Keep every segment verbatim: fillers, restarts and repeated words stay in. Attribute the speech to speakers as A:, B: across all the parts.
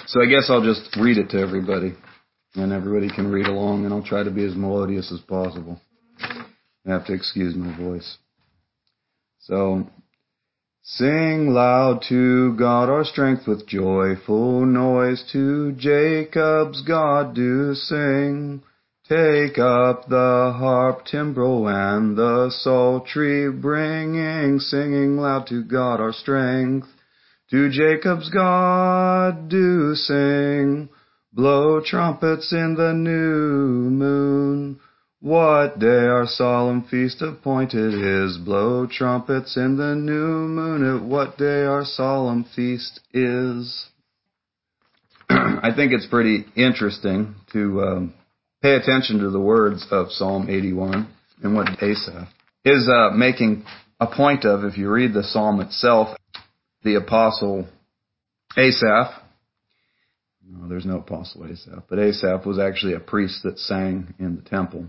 A: So I guess I'll just read it to everybody, and everybody can read along, and I'll try to be as melodious as possible. You have to excuse my voice. So, sing loud to God our strength with joyful noise, to Jacob's God do sing. Take up the harp, timbrel, and the psaltery, bringing, singing loud to God our strength. To Jacob's God do sing, blow trumpets in the new moon. What day our solemn feast appointed is, blow trumpets in the new moon. At what day our solemn feast is. I think it's pretty interesting to um, pay attention to the words of Psalm eighty-one and what Asaph is uh, making a point of. If you read the psalm itself, the apostle Asaph, no, there's no apostle Asaph, but Asaph was actually a priest that sang in the temple.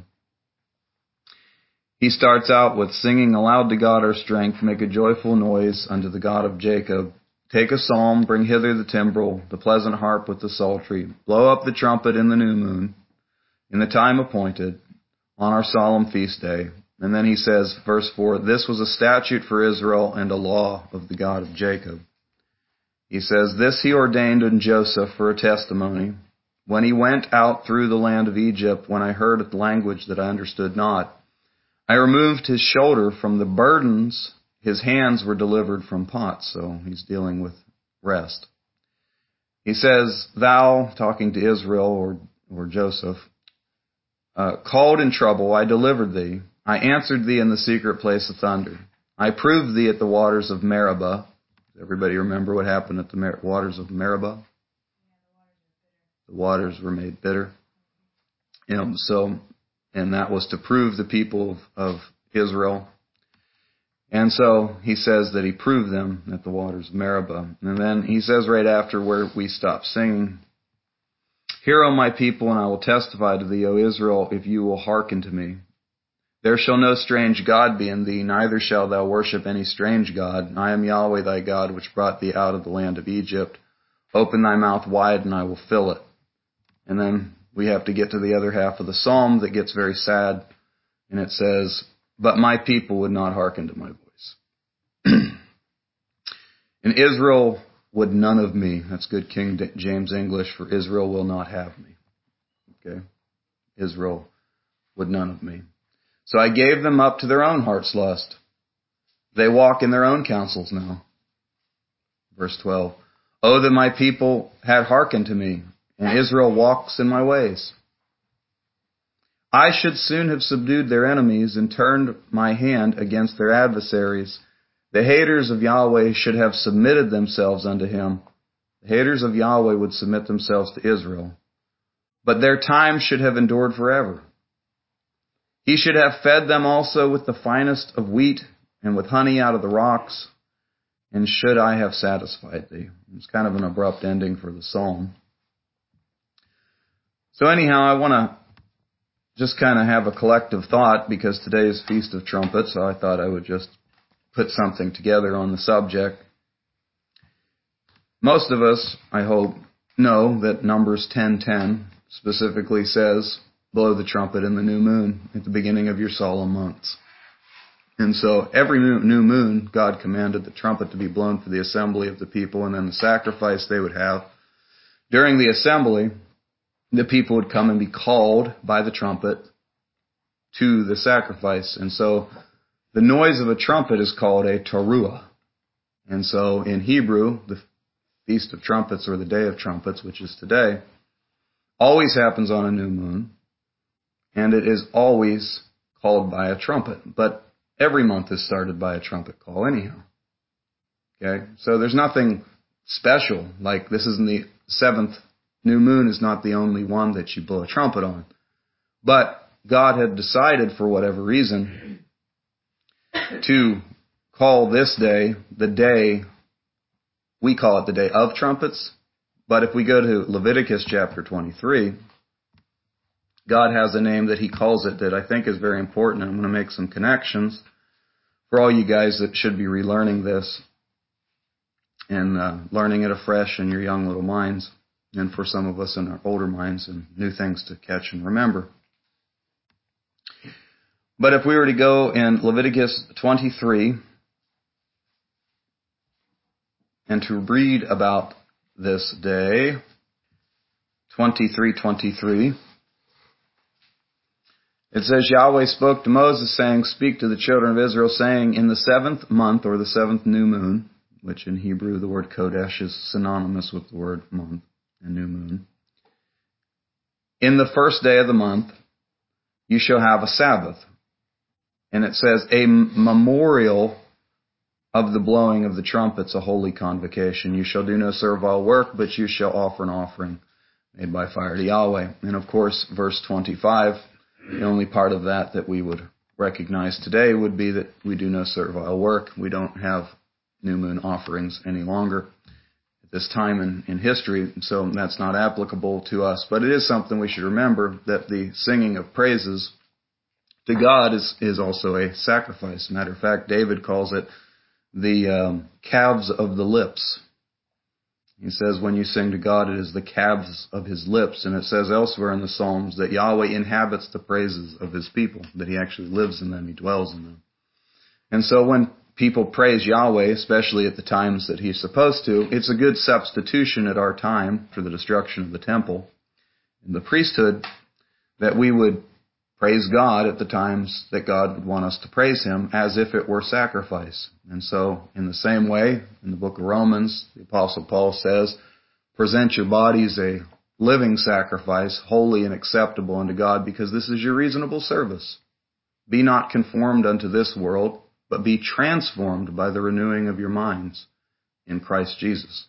A: He starts out with singing aloud to God our strength, make a joyful noise unto the God of Jacob. Take a psalm, bring hither the timbrel, the pleasant harp with the psaltery. Blow up the trumpet in the new moon, in the time appointed, on our solemn feast day. And then he says, verse four, this was a statute for Israel and a law of the God of Jacob. He says, this he ordained in Joseph for a testimony, when he went out through the land of Egypt, when I heard a language that I understood not. I removed his shoulder from the burdens, his hands were delivered from pots. So he's dealing with rest. He says, thou, talking to Israel or, or Joseph, uh, called in trouble, I delivered thee. I answered thee in the secret place of thunder. I proved thee at the waters of Meribah. Does everybody remember what happened at the Mer- waters of Meribah? The waters were made bitter. You know, so, and that was to prove the people of, of Israel. And so he says that he proved them at the waters of Meribah. And then he says right after where we stop singing, hear, O my people, and I will testify to thee, O Israel, if you will hearken to me. There shall no strange God be in thee, neither shalt thou worship any strange God. I am Yahweh thy God, which brought thee out of the land of Egypt. Open thy mouth wide, and I will fill it. And then we have to get to the other half of the psalm that gets very sad, and it says, but my people would not hearken to my voice. And Israel would none of me. That's good King James English for Israel will not have me. Okay? Israel would none of me. So I gave them up to their own heart's lust. They walk in their own counsels now. Verse twelve. Oh, that my people had hearkened to me, and Israel walks in my ways. I should soon have subdued their enemies and turned my hand against their adversaries. The haters of Yahweh should have submitted themselves unto him. The haters of Yahweh would submit themselves to Israel. But their time should have endured forever. He should have fed them also with the finest of wheat and with honey out of the rocks. And should I have satisfied thee? It's kind of an abrupt ending for the psalm. So anyhow, I want to just kind of have a collective thought because today is Feast of Trumpets, so I thought I would just put something together on the subject. Most of us, I hope, know that Numbers ten ten specifically says, blow the trumpet in the new moon at the beginning of your solemn months. And so every new moon, God commanded the trumpet to be blown for the assembly of the people, and then the sacrifice they would have. During the assembly, the people would come and be called by the trumpet to the sacrifice. And so the noise of a trumpet is called a teruah. And so in Hebrew, the Feast of Trumpets or the Day of Trumpets, which is today, always happens on a new moon. And it is always called by a trumpet. But every month is started by a trumpet call anyhow. Okay? So there's nothing special. Like this isn't the seventh new moon is not the only one that you blow a trumpet on. But God had decided for whatever reason to call this day the day, we call it the Day of Trumpets. But if we go to Leviticus chapter twenty-three, God has a name that he calls it that I think is very important. I'm going to make some connections for all you guys that should be relearning this and uh, learning it afresh in your young little minds. and for some of us in our older minds and new things to catch and remember. But if we were to go in Leviticus twenty-three and to read about this day, twenty-three twenty-three, it says, Yahweh spoke to Moses, saying, Speak to the children of Israel, saying, In the seventh month, or the seventh new moon, which in Hebrew the word Kodesh is synonymous with the word month and new moon, in the first day of the month, you shall have a Sabbath. And it says, a memorial of the blowing of the trumpets, a holy convocation. You shall do no servile work, but you shall offer an offering made by fire to Yahweh. And of course, verse twenty-five, the only part of that that we would recognize today would be that we do no servile work. We don't have new moon offerings any longer at this time in, in history, so that's not applicable to us. But it is something we should remember, that the singing of praises to God is, is also a sacrifice. Matter of fact, David calls it the um, calves of the lips. He says when you sing to God, it is the calves of his lips. And it says elsewhere in the Psalms that Yahweh inhabits the praises of his people, that he actually lives in them, he dwells in them. And so when people praise Yahweh, especially at the times that he's supposed to, it's a good substitution at our time for the destruction of the temple and the priesthood, that we would praise God at the times that God would want us to praise him, as if it were sacrifice. And so, in the same way, in the book of Romans, the Apostle Paul says, present your bodies a living sacrifice, holy and acceptable unto God, because this is your reasonable service. Be not conformed unto this world, but be transformed by the renewing of your minds in Christ Jesus.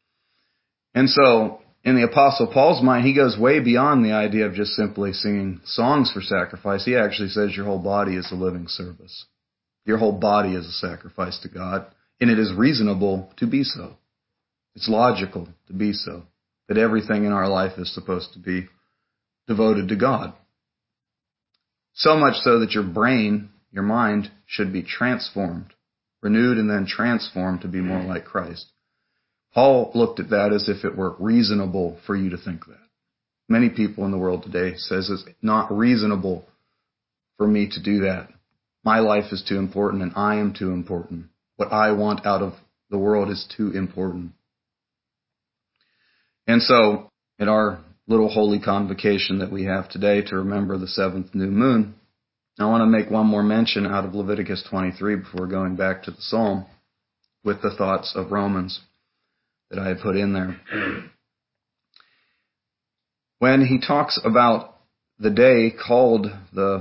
A: And so, in the Apostle Paul's mind, he goes way beyond the idea of just simply singing songs for sacrifice. He actually says your whole body is a living service. Your whole body is a sacrifice to God, and it is reasonable to be so. It's logical to be so, that everything in our life is supposed to be devoted to God. So much so that your brain, your mind, should be transformed, renewed and then transformed to be more like Christ. Paul looked at that as if it were reasonable for you to think that. Many people in the world today says it's not reasonable for me to do that. My life is too important and I am too important. What I want out of the world is too important. And so, in our little holy convocation that we have today to remember the seventh new moon, I want to make one more mention out of Leviticus twenty-three before going back to the Psalm with the thoughts of Romans that I had put in there. When he talks about the day called the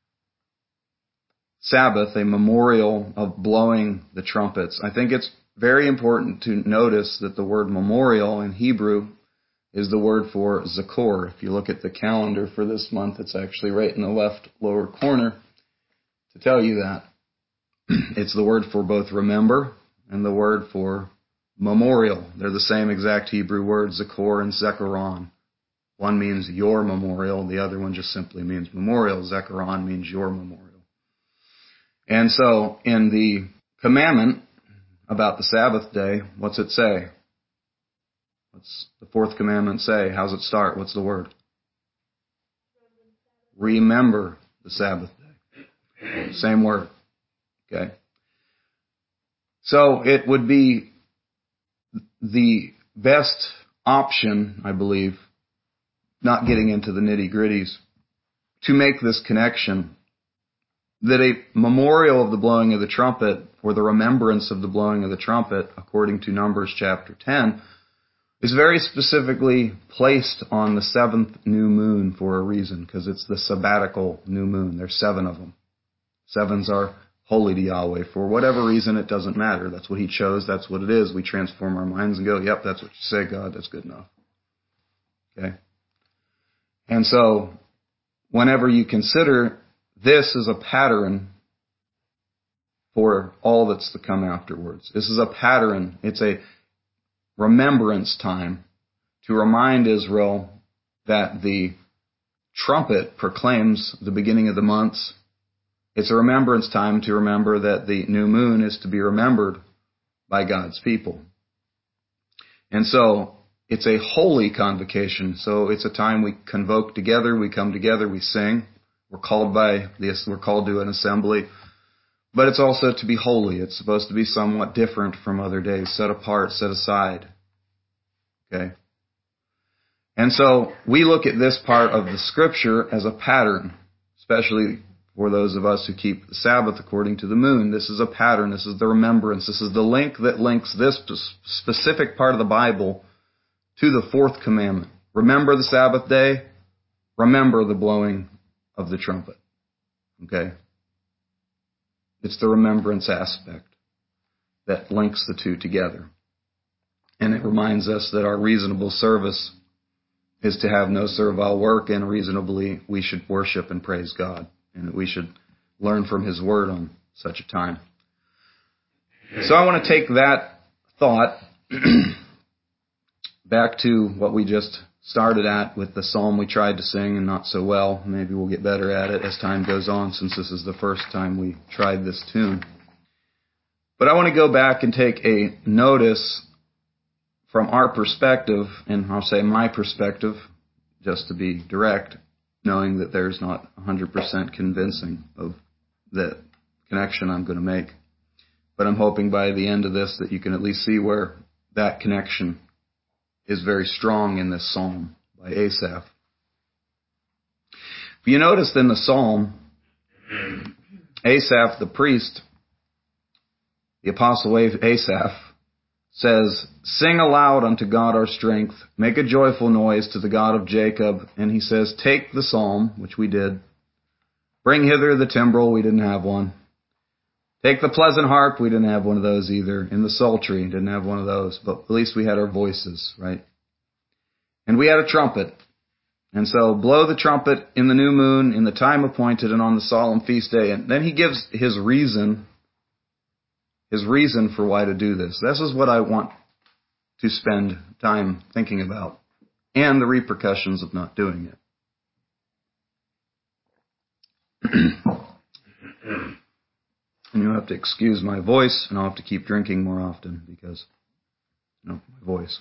A: Sabbath, a memorial of blowing the trumpets, I think it's very important to notice that the word memorial in Hebrew is the word for Zakor. If you look at the calendar for this month, it's actually right in the left lower corner to tell you that. It's the word for both remember and the word for memorial. They're the same exact Hebrew words, Zakor and Zekaron. One means your memorial, the other one just simply means memorial. Zekaron means your memorial. And so, in the commandment about the Sabbath day, what's it say? What's the fourth commandment say? How's it start? What's the word? Remember the Sabbath day. Same word. Okay. So, it would be the best option, I believe, not getting into the nitty-gritties, to make this connection that a memorial of the blowing of the trumpet, or the remembrance of the blowing of the trumpet, according to Numbers chapter ten, is very specifically placed on the seventh new moon for a reason, because it's the sabbatical new moon. There's seven of them. Sevens are holy to Yahweh. For whatever reason, it doesn't matter. That's what he chose. That's what it is. We transform our minds and go, yep, that's what you say, God. That's good enough. Okay? And so, whenever you consider this as a pattern for all that's to come afterwards, this is a pattern. It's a remembrance time to remind Israel that the trumpet proclaims the beginning of the months. It's a remembrance time to remember that the new moon is to be remembered by God's people. And so, it's a holy convocation. So it's a time we convoke together, we come together, we sing. We're called by this, we're called to an assembly. But it's also to be holy. It's supposed to be somewhat different from other days, set apart, set aside. Okay? And so we look at this part of the scripture as a pattern, especially for those of us who keep the Sabbath according to the moon. This is a pattern. This is the remembrance. This is the link that links this specific part of the Bible to the fourth commandment. Remember the Sabbath day. Remember the blowing of the trumpet. Okay? It's the remembrance aspect that links the two together. And it reminds us that our reasonable service is to have no servile work, and reasonably we should worship and praise God, and that we should learn from His Word on such a time. So I want to take that thought back to what we just started at with the psalm we tried to sing and not so well. Maybe we'll get better at it as time goes on, since this is the first time we tried this tune. But I want to go back and take a notice from our perspective, and I'll say my perspective, just to be direct, knowing that there's not one hundred percent convincing of the connection I'm going to make. But I'm hoping by the end of this that you can at least see where that connection is very strong in this psalm by Asaph. If you noticed in the psalm, Asaph the priest, the apostle Asaph, says, "Sing aloud unto God our strength, make a joyful noise to the God of Jacob." And he says, take the psalm, which we did. Bring hither the timbrel, we didn't have one. Take the pleasant harp, we didn't have one of those either. In the psaltery, didn't have one of those, but at least we had our voices, right? And we had a trumpet. And so blow the trumpet in the new moon, in the time appointed, and on the solemn feast day. And then he gives his reason His reason for why to do this. This is what I want to spend time thinking about, and the repercussions of not doing it. And you'll have to excuse my voice, and I'll have to keep drinking more often because, you know, my voice.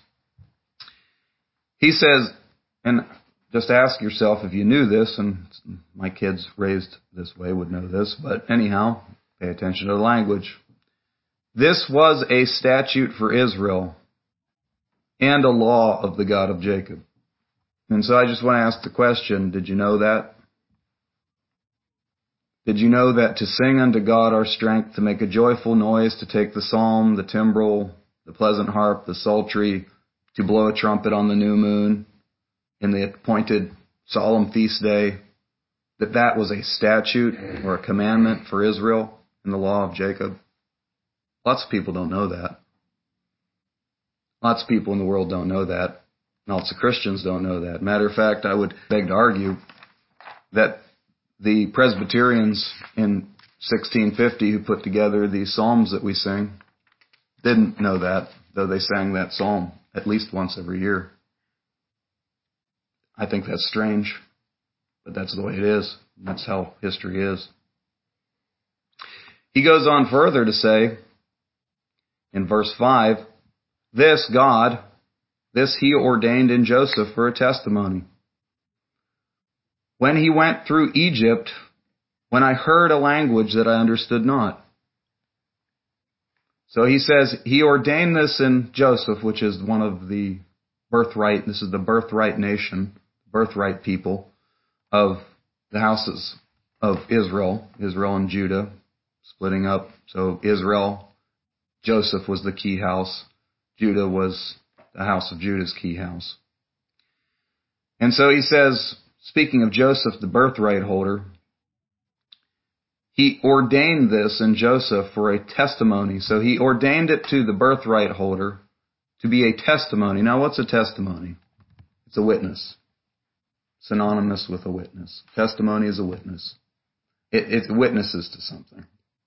A: He says, and just ask yourself if you knew this, and my kids raised this way would know this, but anyhow, pay attention to the language. This was a statute for Israel and a law of the God of Jacob. And so I just want to ask the question, did you know that? Did you know that to sing unto God our strength, to make a joyful noise, to take the psalm, the timbrel, the pleasant harp, the psaltery, to blow a trumpet on the new moon in the appointed solemn feast day, that that was a statute or a commandment for Israel in the law of Jacob? Lots of people don't know that. Lots of people in the world don't know that. Lots of Christians don't know that. Matter of fact, I would beg to argue that the Presbyterians in sixteen fifty who put together these psalms that we sing didn't know that, though they sang that psalm at least once every year. I think that's strange, but that's the way it is. That's how history is. He goes on further to say, in verse five, this God, this He ordained in Joseph for a testimony. When he went through Egypt, when I heard a language that I understood not. So he says he ordained this in Joseph, which is one of the birthright, this is the birthright nation, birthright people of the houses of Israel, Israel and Judah, splitting up. So Israel, Joseph was the key house. Judah was the house of Judah's key house. And so he says, speaking of Joseph, the birthright holder, he ordained this in Joseph for a testimony. So he ordained it to the birthright holder to be a testimony. Now, what's a testimony? It's a witness. Synonymous with a witness. Testimony is a witness. It, it witnesses to something.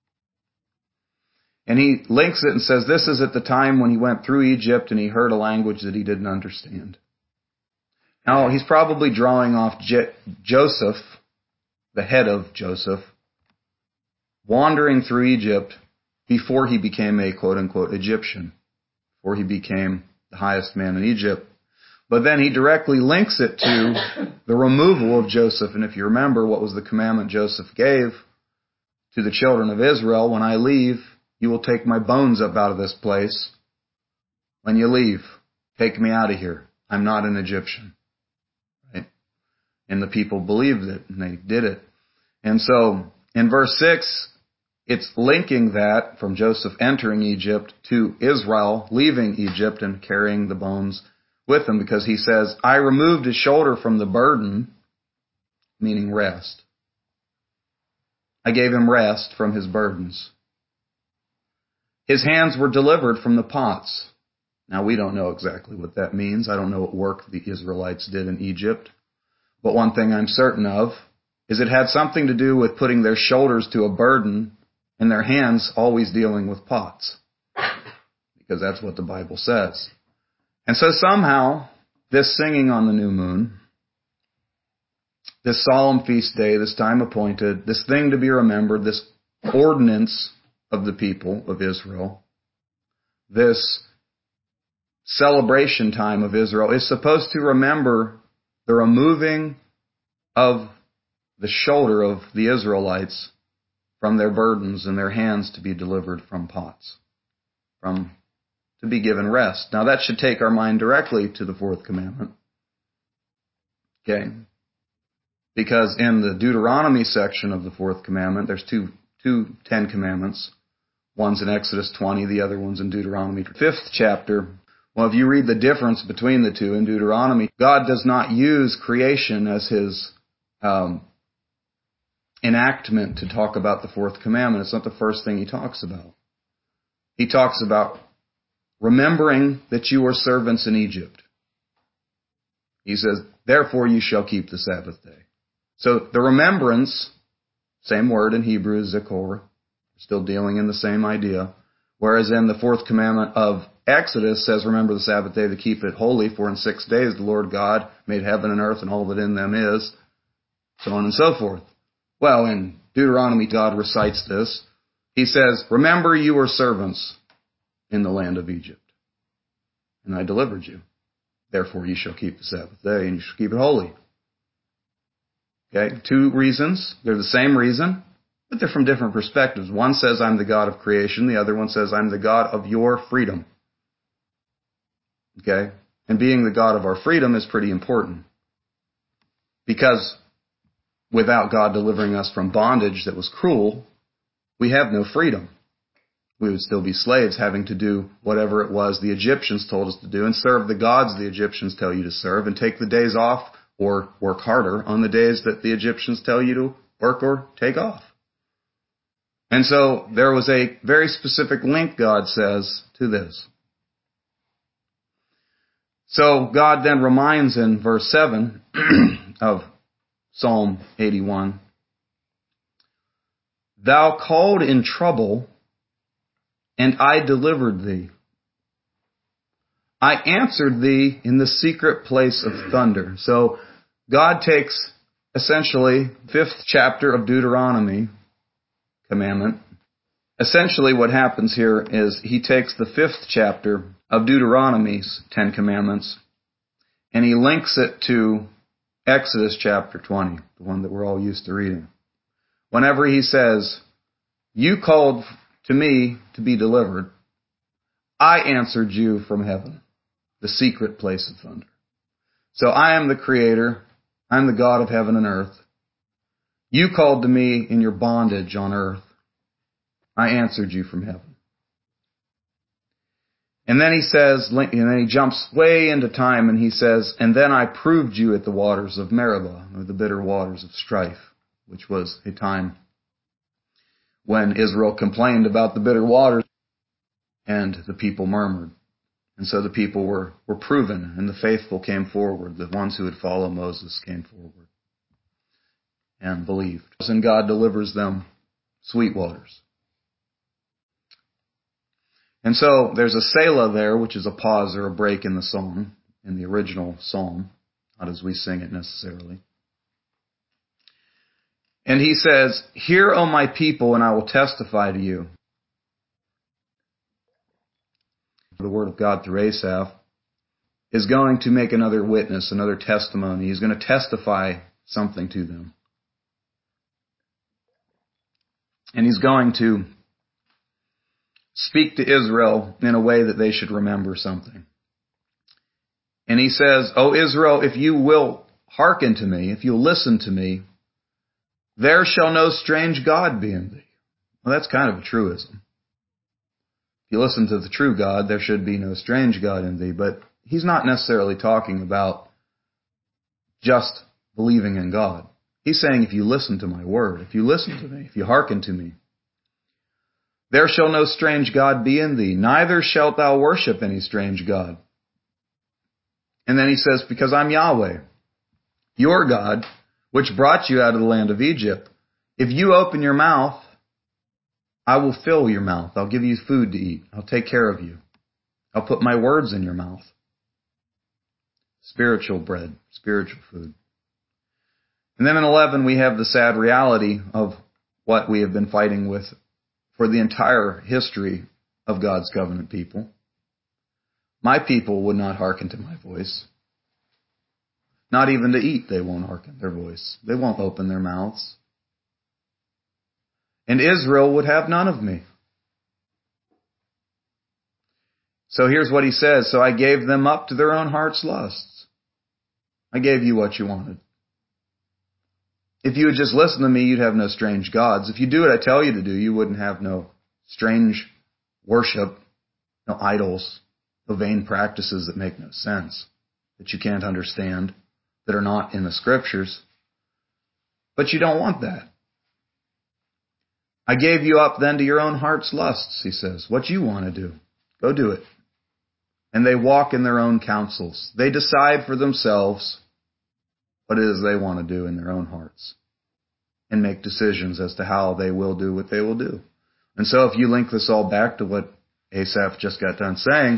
A: And he links it and says, this is at the time when he went through Egypt and he heard a language that he didn't understand. Now, he's probably drawing off Je- Joseph, the head of Joseph, wandering through Egypt before he became a quote-unquote Egyptian, before he became the highest man in Egypt. But then he directly links it to the removal of Joseph. And if you remember, what was the commandment Joseph gave to the children of Israel? When I leave, you will take my bones up out of this place. When you leave, take me out of here. I'm not an Egyptian. Right? And the people believed it, and they did it. And so, in verse six, it's linking that from Joseph entering Egypt to Israel leaving Egypt and carrying the bones with him, because he says, I removed his shoulder from the burden, meaning rest. I gave him rest from his burdens. His hands were delivered from the pots. Now, we don't know exactly what that means. I don't know what work the Israelites did in Egypt. But one thing I'm certain of is it had something to do with putting their shoulders to a burden and their hands always dealing with pots. Because that's what the Bible says. And so somehow, this singing on the new moon, this solemn feast day, this time appointed, this thing to be remembered, this ordinance of the people of Israel, this celebration time of Israel is supposed to remember the removing of the shoulder of the Israelites from their burdens and their hands to be delivered from pots, from to be given rest. Now that should take our mind directly to the fourth commandment. Okay? Because in the Deuteronomy section of the fourth commandment, there's two, two Ten Commandments. One's in Exodus twenty, the other one's in Deuteronomy. Fifth chapter. Well, if you read the difference between the two in Deuteronomy, God does not use creation as his um, enactment to talk about the fourth commandment. It's not the first thing he talks about. He talks about remembering that you were servants in Egypt. He says, therefore you shall keep the Sabbath day. So the remembrance, same word in Hebrew as zikor, still dealing in the same idea. Whereas in the fourth commandment of Exodus says, remember the Sabbath day to keep it holy, for in six days the Lord God made heaven and earth and all that in them is, so on and so forth. Well, in Deuteronomy, God recites this. He says, remember you were servants in the land of Egypt, and I delivered you. Therefore you shall keep the Sabbath day, and you shall keep it holy. Okay, two reasons. They're the same reason, but they're from different perspectives. One says, I'm the God of creation. The other one says, I'm the God of your freedom. Okay? And being the God of our freedom is pretty important. Because without God delivering us from bondage that was cruel, we have no freedom. We would still be slaves, having to do whatever it was the Egyptians told us to do and serve the gods the Egyptians tell you to serve and take the days off or work harder on the days that the Egyptians tell you to work or take off. And so there was a very specific link, God says, to this. So God then reminds in verse seven of Psalm eighty-one, thou called in trouble, and I delivered thee. I answered thee in the secret place of thunder. So God takes essentially fifth chapter of Deuteronomy commandment. Essentially what happens here is he takes the fifth chapter of Deuteronomy's Ten Commandments and he links it to Exodus chapter twenty, the one that we're all used to reading. Whenever he says, you called to me to be delivered, I answered you from heaven, the secret place of thunder. So I am the creator. I'm the God of heaven and earth. You called to me in your bondage on earth. I answered you from heaven. And then he says, and then he jumps way into time and he says, and then I proved you at the waters of Meribah, or the bitter waters of strife, which was a time when Israel complained about the bitter waters and the people murmured. And so the people were, were proven and the faithful came forward. The ones who would follow Moses came forward and believed. And God delivers them sweet waters. And so there's a Selah there, which is a pause or a break in the song, in the original psalm, not as we sing it necessarily. And he says, hear, O my people, and I will testify to you. The word of God through Asaph is going to make another witness, another testimony. He's going to testify something to them. And he's going to speak to Israel in a way that they should remember something. And he says, O Israel, if you will hearken to me, if you'll listen to me, there shall no strange God be in thee. Well, that's kind of a truism. If you listen to the true God, there should be no strange God in thee. But he's not necessarily talking about just believing in God. He's saying if you listen to my word, if you listen to me, if you hearken to me, there shall no strange God be in thee, neither shalt thou worship any strange God. And then he says, because I'm Yahweh, your God, which brought you out of the land of Egypt. If you open your mouth, I will fill your mouth. I'll give you food to eat. I'll take care of you. I'll put my words in your mouth. Spiritual bread, spiritual food. And then in eleven, we have the sad reality of what we have been fighting with for the entire history of God's covenant people. My people would not hearken to my voice. Not even to eat, they won't hearken their voice. They won't open their mouths. And Israel would have none of me. So here's what he says. So I gave them up to their own heart's lusts. I gave you what you wanted. If you would just listen to me, you'd have no strange gods. If you do what I tell you to do, you wouldn't have no strange worship, no idols, no vain practices that make no sense, that you can't understand, that are not in the scriptures. But you don't want that. I gave you up then to your own heart's lusts, he says. What you want to do, go do it. And they walk in their own counsels. They decide for themselves what it is they want to do in their own hearts and make decisions as to how they will do what they will do. And so if you link this all back to what Asaph just got done saying,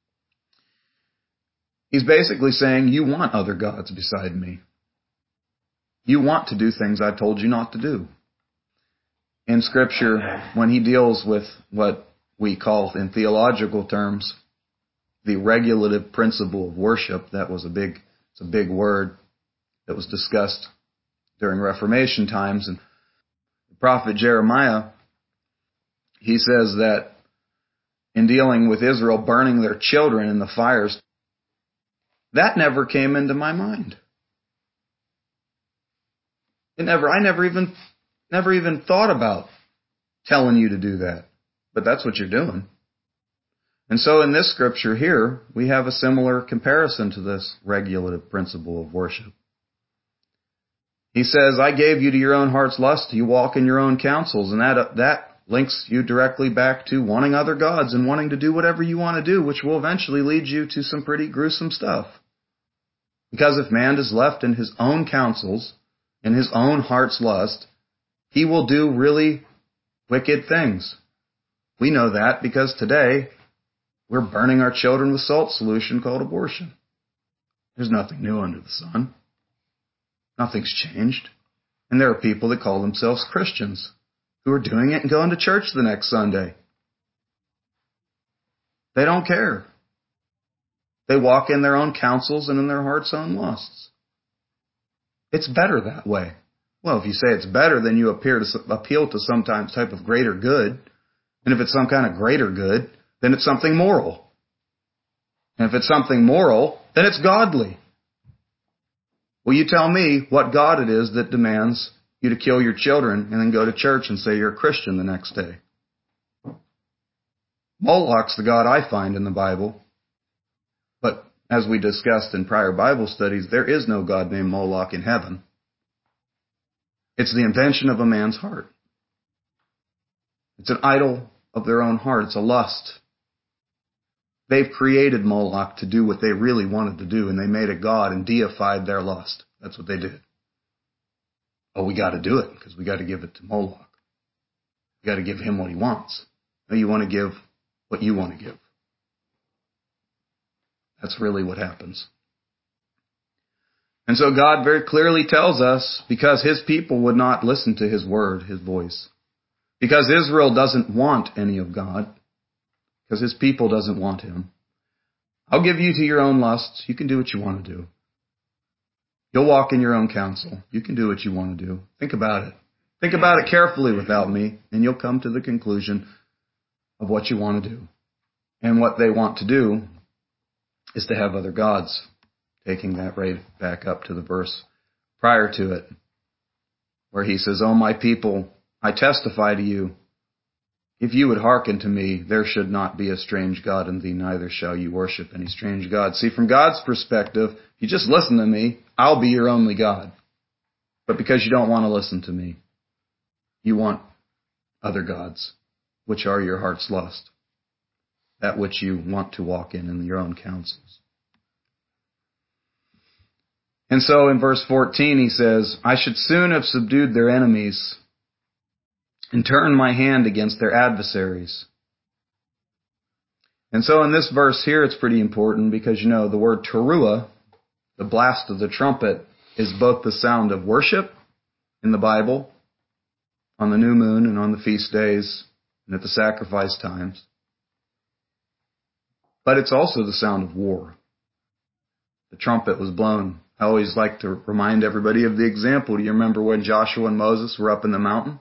A: he's basically saying, you want other gods beside me. You want to do things I told you not to do. In Scripture, when he deals with what we call in theological terms the regulative principle of worship, that was a big, it's a big word that was discussed during Reformation times. And the prophet Jeremiah, he says that in dealing with Israel burning their children in the fires, that never came into my mind. It never, I never even, never even thought about telling you to do that. But that's what you're doing. And so in this scripture here, we have a similar comparison to this regulative principle of worship. He says, I gave you to your own heart's lust. You walk in your own counsels. And that, that links you directly back to wanting other gods and wanting to do whatever you want to do, which will eventually lead you to some pretty gruesome stuff. Because if man is left in his own counsels, in his own heart's lust, he will do really wicked things. We know that because today we're burning our children with salt solution called abortion. There's nothing new under the sun. Nothing's changed. And there are people that call themselves Christians who are doing it and going to church the next Sunday. They don't care. They walk in their own counsels and in their heart's own lusts. It's better that way. Well, if you say it's better, then you appear to appeal to some type of greater good. And if it's some kind of greater good, then it's something moral. And if it's something moral, then it's godly. Well, you tell me what God it is that demands you to kill your children and then go to church and say you're a Christian the next day. Moloch's the God I find in the Bible. But as we discussed in prior Bible studies, there is no God named Moloch in heaven. It's the invention of a man's heart. It's an idol of their own heart. It's a lust. They've created Moloch to do what they really wanted to do, and they made a god and deified their lust. That's what they did. Oh, we got to do it because we got to give it to Moloch. We got to give him what he wants. No, you want to give what you want to give. That's really what happens. And so God very clearly tells us, because his people would not listen to his word, his voice, because Israel doesn't want any of God, because his people doesn't want him, I'll give you to your own lusts. You can do what you want to do. You'll walk in your own counsel. You can do what you want to do. Think about it. Think about it carefully without me, and you'll come to the conclusion of what you want to do. And what they want to do is to have other gods, taking that right back up to the verse prior to it, where he says, "O my people, I testify to you, if you would hearken to me, there should not be a strange God in thee, neither shall you worship any strange God." See, from God's perspective, if you just listen to me, I'll be your only God. But because you don't want to listen to me, you want other gods, which are your heart's lust, that which you want to walk in in your own counsels. And so in verse fourteen he says, "I should soon have subdued their enemies and turned my hand against their adversaries." And so in this verse here it's pretty important because, you know, the word teruah, the blast of the trumpet, is both the sound of worship in the Bible, on the new moon and on the feast days and at the sacrifice times, but it's also the sound of war. The trumpet was blown. I always like to remind everybody of the example. Do you remember when Joshua and Moses were up in the mountain?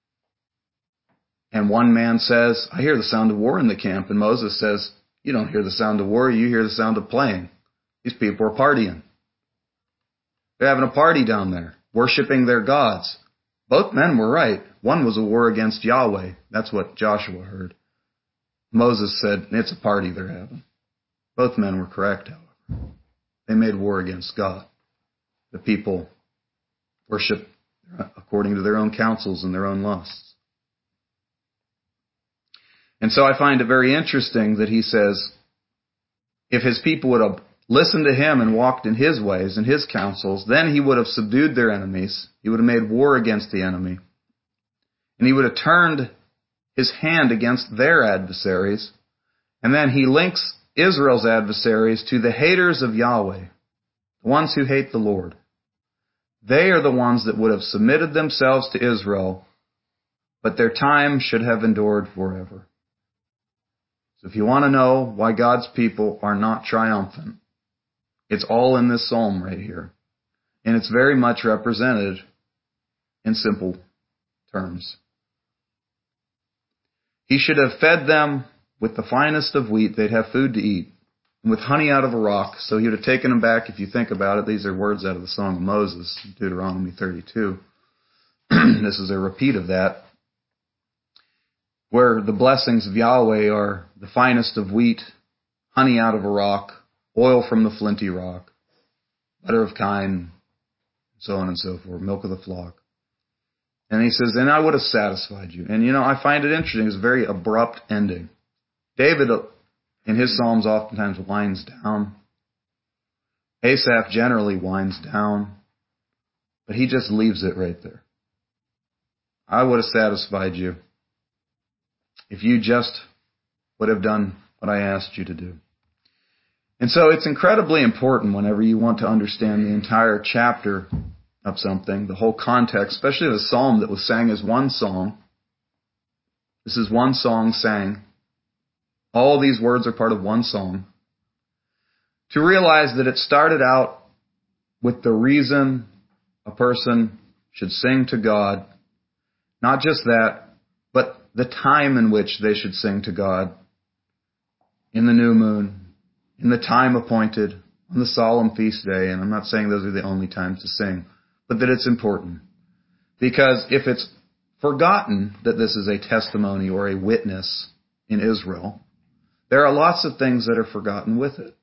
A: And one man says, "I hear the sound of war in the camp." And Moses says, "You don't hear the sound of war, you hear the sound of playing. These people are partying. They're having a party down there, worshiping their gods." Both men were right. One was a war against Yahweh. That's what Joshua heard. Moses said, "It's a party they're having." Both men were correct, however. They made war against God. The people worship according to their own counsels and their own lusts. And so I find it very interesting that he says, if his people would have listened to him and walked in his ways and his counsels, then he would have subdued their enemies. He would have made war against the enemy. And he would have turned his hand against their adversaries. And then he links Israel's adversaries to the haters of Yahweh, the ones who hate the Lord. They are the ones that would have submitted themselves to Israel, but their time should have endured forever. So if you want to know why God's people are not triumphant, it's all in this psalm right here. And it's very much represented in simple terms. He should have fed them with the finest of wheat. They'd have food to eat. And with honey out of a rock. So he would have taken them back, if you think about it. These are words out of the Song of Moses, Deuteronomy thirty-two. This is a repeat of that, where the blessings of Yahweh are the finest of wheat, honey out of a rock, oil from the flinty rock, butter of kine, so on and so forth, milk of the flock. And he says, "And I would have satisfied you." And you know, I find it interesting. It's a very abrupt ending. David, in his Psalms, oftentimes winds down. Asaph generally winds down. But he just leaves it right there. "I would have satisfied you if you just would have done what I asked you to do." And so it's incredibly important whenever you want to understand the entire chapter of something, the whole context, especially the psalm that was sang as one song. This is one song sang. All these words are part of one song. To realize that it started out with the reason a person should sing to God. Not just that, but the time in which they should sing to God. In the new moon, in the time appointed, on the solemn feast day. And I'm not saying those are the only times to sing, but that it's important. Because if it's forgotten that this is a testimony or a witness in Israel, there are lots of things that are forgotten with it.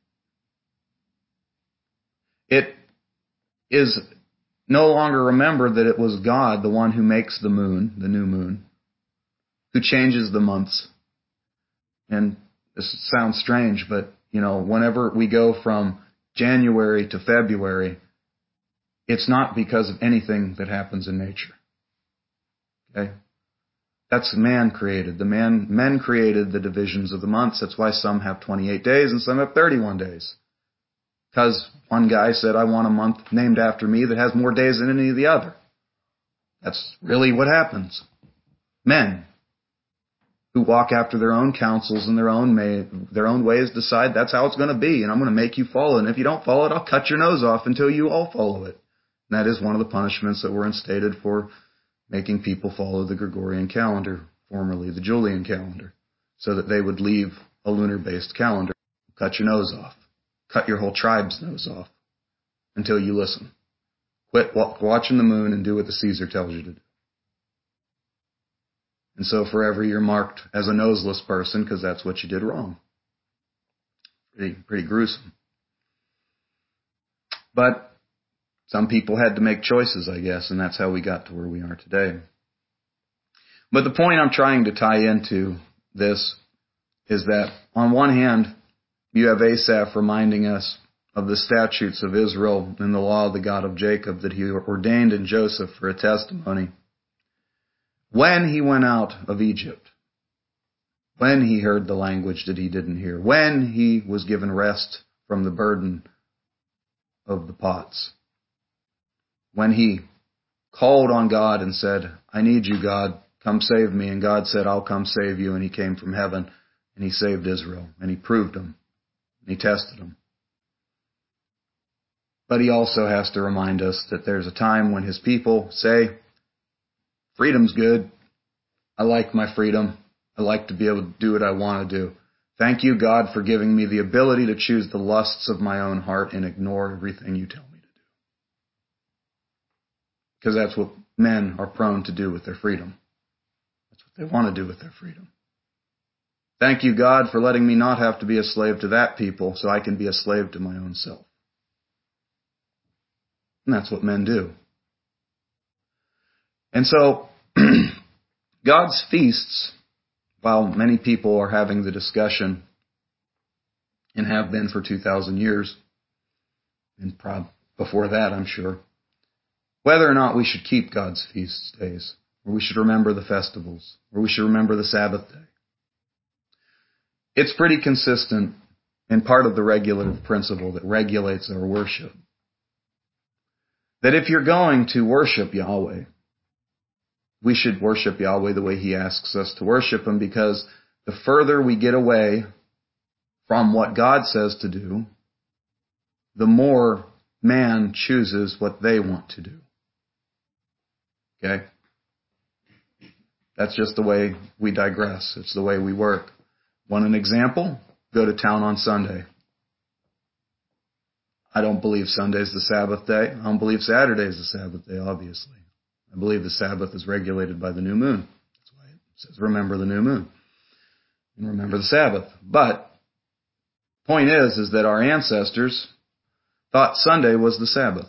A: It is no longer remembered that it was God, the one who makes the moon, the new moon, who changes the months. And this sounds strange, but, you know, whenever we go from January to February, it's not because of anything that happens in nature. Okay? That's man created. The man, men created the divisions of the months. That's why some have twenty-eight days and some have thirty-one days. Because one guy said, I want a month named after me that has more days than any of the other. That's really what happens. Men. who walk after their own counsels and their own may, their own ways decide that's how it's going to be, and I'm going to make you follow it. And if you don't follow it, I'll cut your nose off until you all follow it. And that is one of the punishments that were instated for making people follow the Gregorian calendar, formerly the Julian calendar, so that they would leave a lunar-based calendar. Cut your nose off. Cut your whole tribe's nose off until you listen. Quit watching the moon and do what the Caesar tells you to do. And so forever you're marked as a noseless person because that's what you did wrong. Pretty, pretty gruesome. But some people had to make choices, I guess, and that's how we got to where we are today. But the point I'm trying to tie into this is that on one hand, you have Asaph reminding us of the statutes of Israel and the law of the God of Jacob that he ordained in Joseph for a testimony. When he went out of Egypt, when he heard the language that he didn't hear, when he was given rest from the burden of the pots, when he called on God and said, I need you, God, come save me. And God said, I'll come save you. And he came from heaven and he saved Israel and he proved them and he tested them. But he also has to remind us that there's a time when his people say, freedom's good. I like my freedom. I like to be able to do what I want to do. Thank you, God, for giving me the ability to choose the lusts of my own heart and ignore everything you tell me to do. Because that's what men are prone to do with their freedom. That's what they want to do with their freedom. Thank you, God, for letting me not have to be a slave to that people so I can be a slave to my own self. And that's what men do. And so, God's feasts, while many people are having the discussion, and have been for two thousand years, and prob- before that, I'm sure, whether or not we should keep God's feast days, or we should remember the festivals, or we should remember the Sabbath day. It's pretty consistent and part of the regulative principle that regulates our worship. That if you're going to worship Yahweh, we should worship Yahweh the way He asks us to worship Him, because the further we get away from what God says to do, the more man chooses what they want to do. Okay? That's just the way we digress. It's the way we work. Want an example? Go to town on Sunday. I don't believe Sunday's the Sabbath day. I don't believe Saturday's the Sabbath day, obviously. I believe the Sabbath is regulated by the new moon. That's why it says remember the new moon. And remember the Sabbath. But the point is, is that our ancestors thought Sunday was the Sabbath.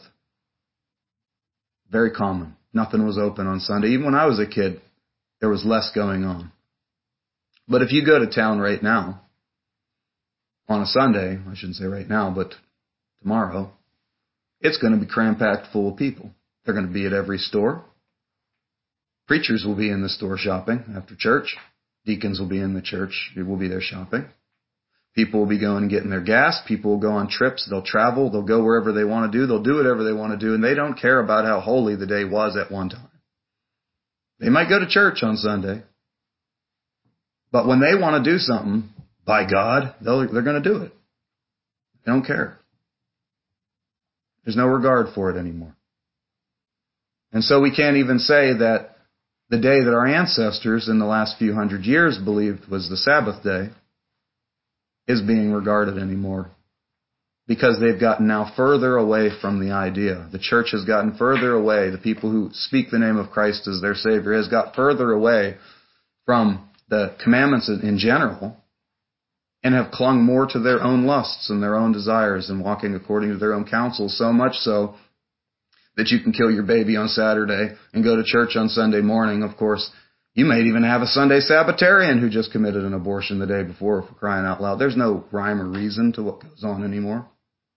A: Very common. Nothing was open on Sunday. Even when I was a kid, there was less going on. But if you go to town right now, on a Sunday, I shouldn't say right now, but tomorrow, it's going to be cram-packed full of people. They're going to be at every store. Preachers will be in the store shopping after church. Deacons will be in the church. They will be there shopping. People will be going and getting their gas. People will go on trips. They'll travel. They'll go wherever they want to do. They'll do whatever they want to do. And they don't care about how holy the day was at one time. They might go to church on Sunday. But when they want to do something, by God, they'll, they're going to do it. They don't care. There's no regard for it anymore. And so we can't even say that the day that our ancestors in the last few hundred years believed was the Sabbath day is being regarded anymore, because they've gotten now further away from the idea. The church has gotten further away. The people who speak the name of Christ as their Savior has got further away from the commandments in general, and have clung more to their own lusts and their own desires and walking according to their own counsel, so much so that you can kill your baby on Saturday and go to church on Sunday morning. Of course, you may even have a Sunday Sabbatarian who just committed an abortion the day before, for crying out loud. There's no rhyme or reason to what goes on anymore.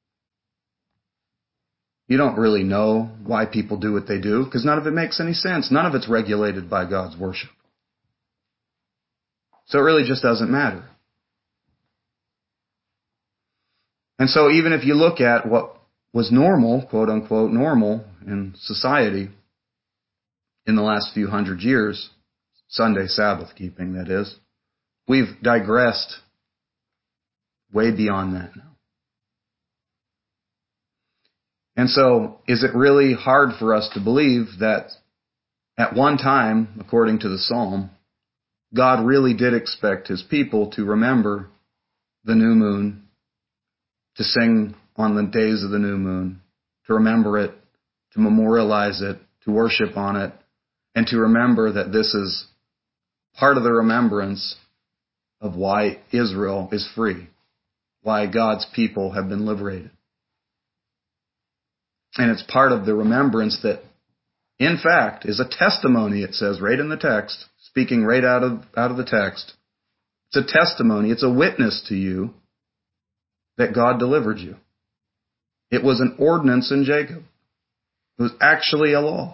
A: You don't really know why people do what they do, because none of it makes any sense. None of it's regulated by God's worship. So it really just doesn't matter. And so even if you look at what was normal, quote unquote normal, in society in the last few hundred years, Sunday Sabbath keeping, that is, we've digressed way beyond that now. And so, is it really hard for us to believe that at one time, according to the Psalm, God really did expect His people to remember the new moon, to sing on the days of the new moon, to remember it, to memorialize it, to worship on it, and to remember that this is part of the remembrance of why Israel is free, why God's people have been liberated. And it's part of the remembrance that, in fact, is a testimony, it says right in the text, speaking right out of, out of the text. It's a testimony, it's a witness to you that God delivered you. It was an ordinance in Jacob. It was actually a law.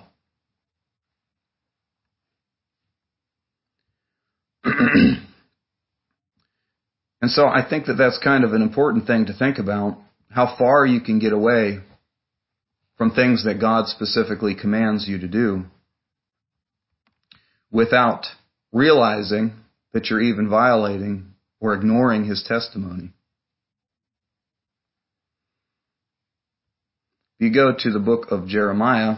A: And so I think that that's kind of an important thing to think about, how far you can get away from things that God specifically commands you to do without realizing that you're even violating or ignoring His testimony. If you go to the book of Jeremiah,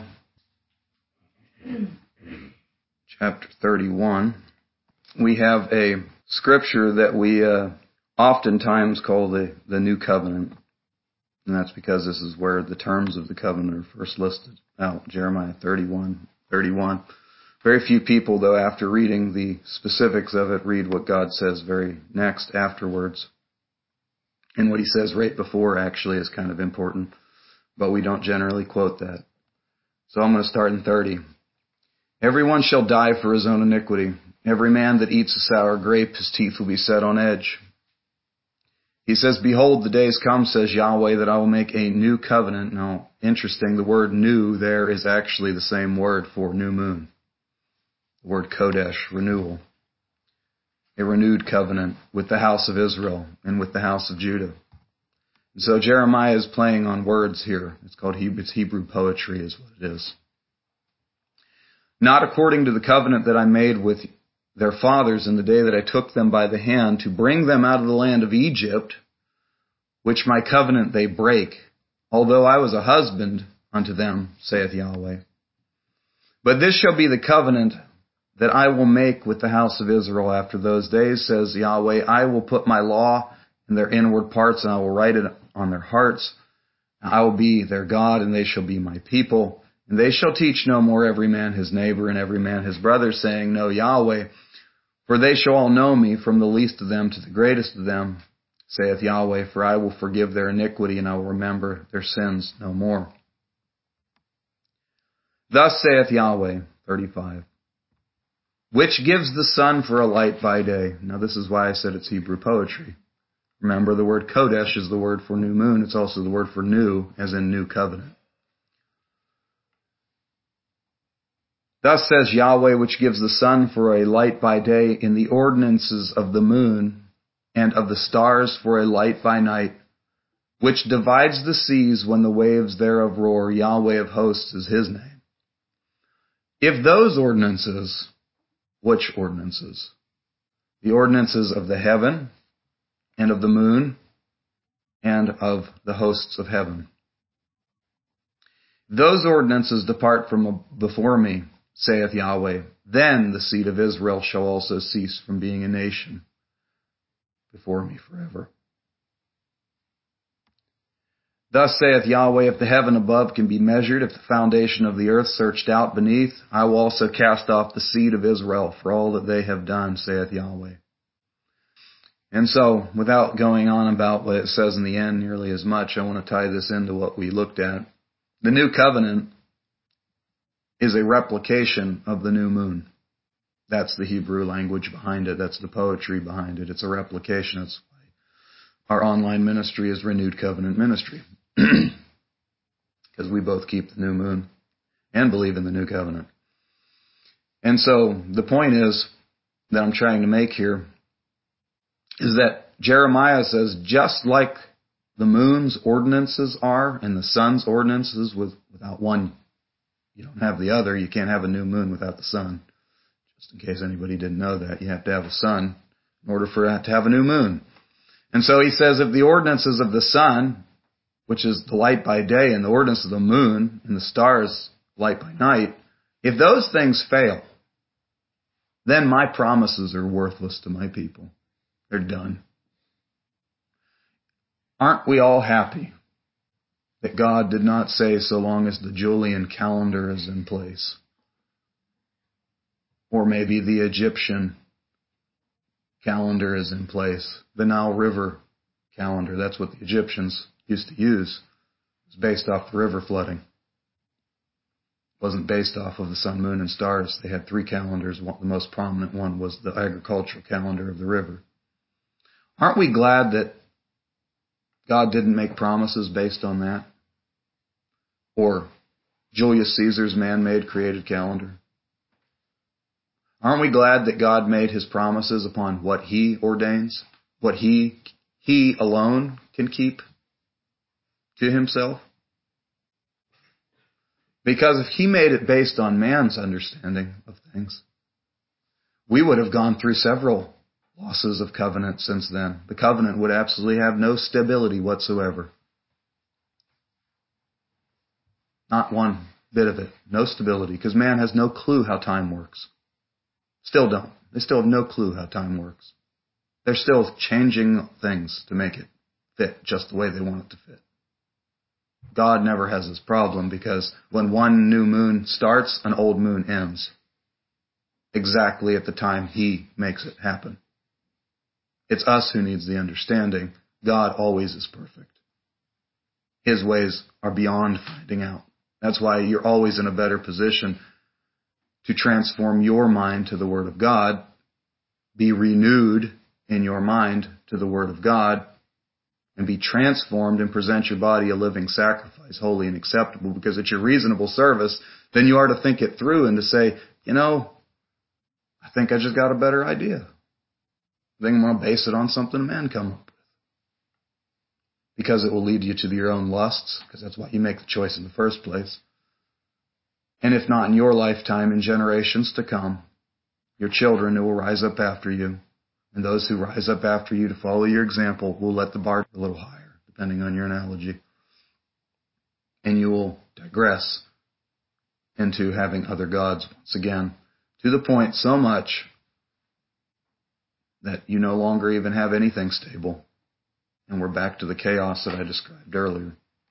A: chapter thirty-one, we have a scripture that we uh, oftentimes call the, the New Covenant. And that's because this is where the terms of the covenant are first listed out, Jeremiah thirty-one, thirty-one. Very few people, though, after reading the specifics of it, read what God says very next afterwards. And what He says right before actually is kind of important, but we don't generally quote that. So I'm going to start in thirty. Everyone shall die for his own iniquity. Every man that eats a sour grape, his teeth will be set on edge. He says, behold, the days come, says Yahweh, that I will make a new covenant. Now, interesting, the word new there is actually the same word for new moon. The word Kodesh, renewal. A renewed covenant with the house of Israel and with the house of Judah. And so Jeremiah is playing on words here. It's called Hebrew, it's Hebrew poetry is what it is. Not according to the covenant that I made with their fathers in the day that I took them by the hand to bring them out of the land of Egypt, which my covenant they break, although I was a husband unto them, saith Yahweh. But this shall be the covenant that I will make with the house of Israel after those days, says Yahweh. I will put my law in their inward parts, and I will write it on their hearts. I will be their God, and they shall be my people. And they shall teach no more every man his neighbor and every man his brother, saying, Know Yahweh. For they shall all know me, from the least of them to the greatest of them, saith Yahweh, for I will forgive their iniquity, and I will remember their sins no more. Thus saith Yahweh, thirty-five, which gives the sun for a light by day. Now this is why I said it's Hebrew poetry. Remember, the word Kodesh is the word for new moon. It's also the word for new, as in new covenant. Thus says Yahweh, which gives the sun for a light by day, in the ordinances of the moon, and of the stars for a light by night, which divides the seas when the waves thereof roar. Yahweh of hosts is His name. If those ordinances, which ordinances? The ordinances of the heaven, and of the moon, and of the hosts of heaven. Those ordinances depart from before me, saith Yahweh, then the seed of Israel shall also cease from being a nation before me forever. Thus saith Yahweh, if the heaven above can be measured, if the foundation of the earth searched out beneath, I will also cast off the seed of Israel for all that they have done, saith Yahweh. And so, without going on about what it says in the end nearly as much, I want to tie this into what we looked at. The new covenant is a replication of the new moon. That's the Hebrew language behind it. That's the poetry behind it. It's a replication. That's why our online ministry is Renewed Covenant Ministry. Because we both keep the new moon and believe in the new covenant. And so the point is that I'm trying to make here is that Jeremiah says, just like the moon's ordinances are and the sun's ordinances, with, without one, you don't have the other. You can't have a new moon without the sun. Just in case anybody didn't know that, you have to have a sun in order for it to have a new moon. And so he says, if the ordinances of the sun, which is the light by day, and the ordinance of the moon and the stars, light by night, if those things fail, then my promises are worthless to my people. They're done. Aren't we all happy that God did not say so long as the Julian calendar is in place? Or maybe the Egyptian calendar is in place. The Nile River calendar, that's what the Egyptians used to use. It was based off the river flooding. It wasn't based off of the sun, moon, and stars. They had three calendars. The most prominent one was the agricultural calendar of the river. Aren't we glad that God didn't make promises based on that? Or Julius Caesar's man-made created calendar? Aren't we glad that God made his promises upon what he ordains, what he, he alone can keep to himself? Because if he made it based on man's understanding of things, we would have gone through several losses of covenant since then. The covenant would absolutely have no stability whatsoever. Not one bit of it. No stability, because man has no clue how time works. Still don't. They still have no clue how time works. They're still changing things to make it fit just the way they want it to fit. God never has this problem, because when one new moon starts, an old moon ends. Exactly at the time he makes it happen. It's us who needs the understanding. God always is perfect. His ways are beyond finding out. That's why you're always in a better position to transform your mind to the Word of God, be renewed in your mind to the Word of God, and be transformed and present your body a living sacrifice, holy and acceptable, because it's your reasonable service. Then you are to think it through and to say, you know, I think I just got a better idea. I think I'm going to base it on something men come up with. Because it will lead you to your own lusts, because that's why you make the choice in the first place. And if not in your lifetime, in generations to come, your children who will rise up after you, and those who rise up after you to follow your example will let the bar a little higher, depending on your analogy. And you will digress into having other gods once again, to the point so much that you no longer even have anything stable. And we're back to the chaos that I described earlier.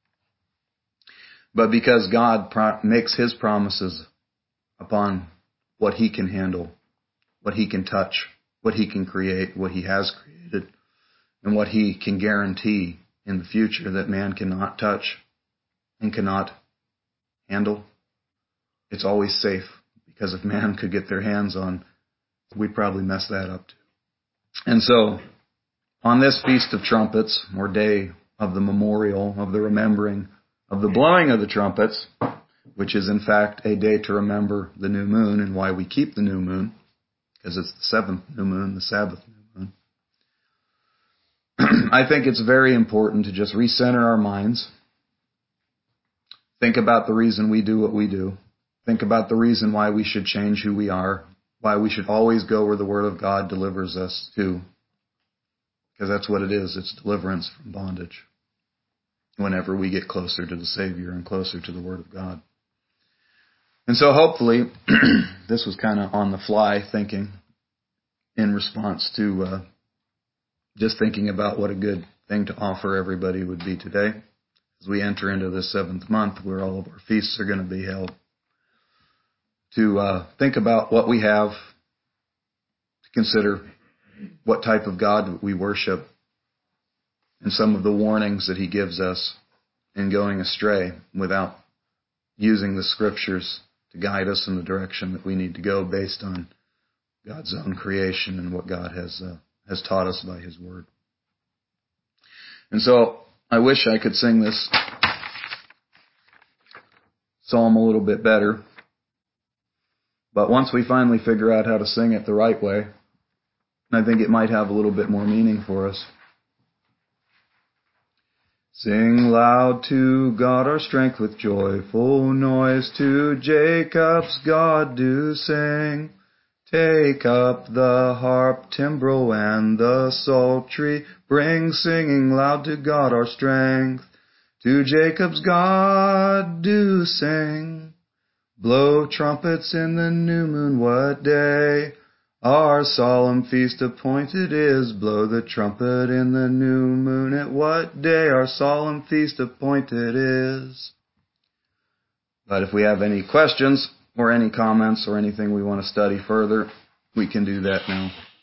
A: But because God pro- makes his promises upon what he can handle, what he can touch, what he can create, what he has created, and what he can guarantee in the future that man cannot touch and cannot handle, it's always safe. Because if man could get their hands on, we'd probably mess that up too. And so, on this Feast of Trumpets, or day of the memorial, of the remembering, of the blowing of the trumpets, which is in fact a day to remember the new moon and why we keep the new moon, because it's the seventh new moon, the Sabbath new moon. I think it's very important to just recenter our minds. Think about the reason we do what we do. Think about the reason why we should change who we are, why we should always go where the Word of God delivers us to. Because that's what it is. It's deliverance from bondage. Whenever we get closer to the Savior and closer to the Word of God. And so hopefully, this was kind of on the fly thinking in response to uh, just thinking about what a good thing to offer everybody would be today. As we enter into the seventh month where all of our feasts are going to be held. To uh, think about what we have, to consider what type of God we worship, and some of the warnings that he gives us in going astray without using the scriptures to guide us in the direction that we need to go based on God's own creation and what God has uh, has taught us by his word. And so I wish I could sing this psalm a little bit better. But once we finally figure out how to sing it the right way, I think it might have a little bit more meaning for us. Sing loud to God our strength with joyful noise. To Jacob's God do sing. Take up the harp, timbrel, and the psaltery. Bring singing loud to God our strength. To Jacob's God do sing. Blow trumpets in the new moon, what day our solemn feast appointed is. Blow the trumpet in the new moon, at what day our solemn feast appointed is. But if we have any questions or any comments or anything we want to study further, we can do that now.